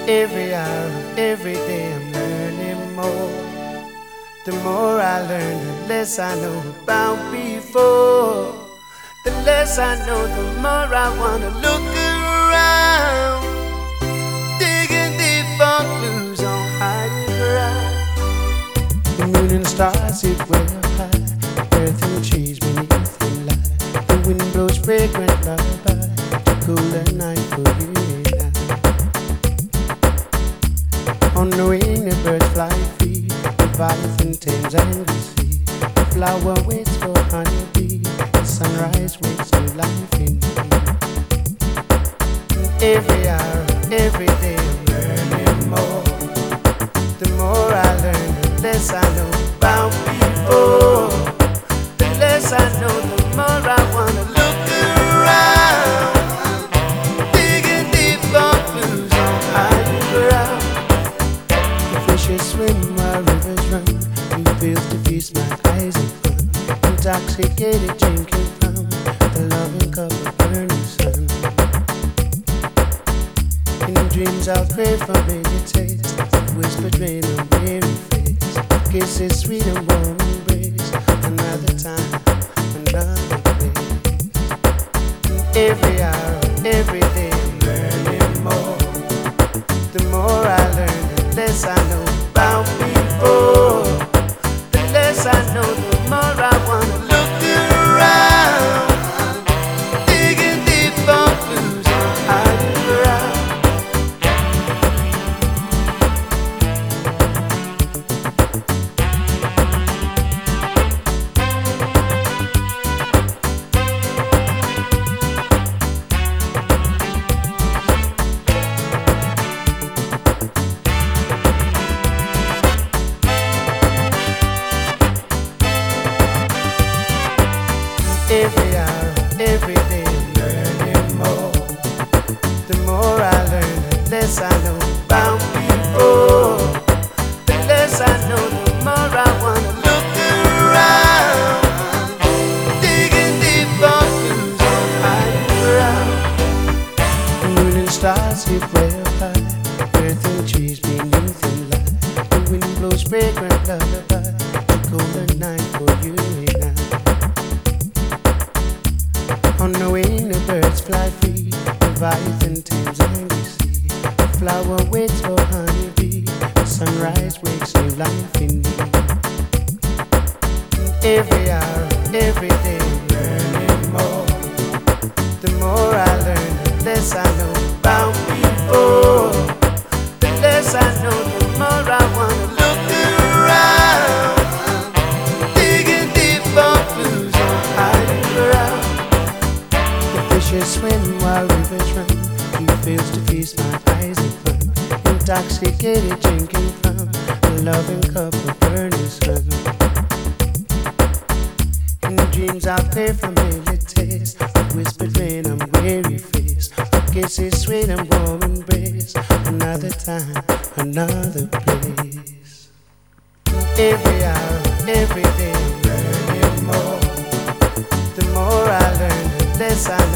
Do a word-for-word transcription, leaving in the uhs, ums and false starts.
Every hour of every day I'm learning more. The more I learn, the less I know about before. The less I know, the more I wanna look around, digging deep for clues on higher ground. The moon and stars sit way up high, the earth and the trees beneath the light. The wind blows fragrant lullaby to cool the night for you and I. On the wing the birds fly free, Leviathan tames and the sea. The flower waits for honeybee, the sunrise wakes new life in me. Every hour, every day I'm learning more. The more I learn, the less I know about before. The less I know, the more I wanna look around, digging deep for clues on higher ground. The fishes swim while rivers run, two fields to feast my eyes and fun. Intoxicated drinking from the loving cup of burning sun. In dreams I'll crave familiar taste, whispered rain on weary face, kisses sweet and warm embrace, another time, another place. Every hour, every day I'm learning more. The more I learn, the less I know about before. The less I know, the more I wanna look around, digging deep for clues on higher ground. Every hour, every day I'm learning more. The more I learn, the less I know about before. The less I know, the more I wanna look around, digging deep for clues on higher ground. The moon and stars sit way up high, earth and trees beneath the light. The wind blows fragrant lullaby to golden night for you and I. On the wing the birds fly free, Leviathan tames and the sea. The flower waits for honeybee, the sunrise wakes new life in me. Every hour, every day I'm learning more. The more I learn, the less I know about before. The less I know, the more I wanna look around, digging deep for clues on higher ground. Fishes swim while rivers run, two fields to feast my eyes and fun. Intoxicated drinking from a loving cup of burning sun. In dreams I'll play familiar taste, with whispered rain on weary face, kisses sweet and warm embrace, another time, another place. Every hour, every day I'm learning more. The more I learn, the less I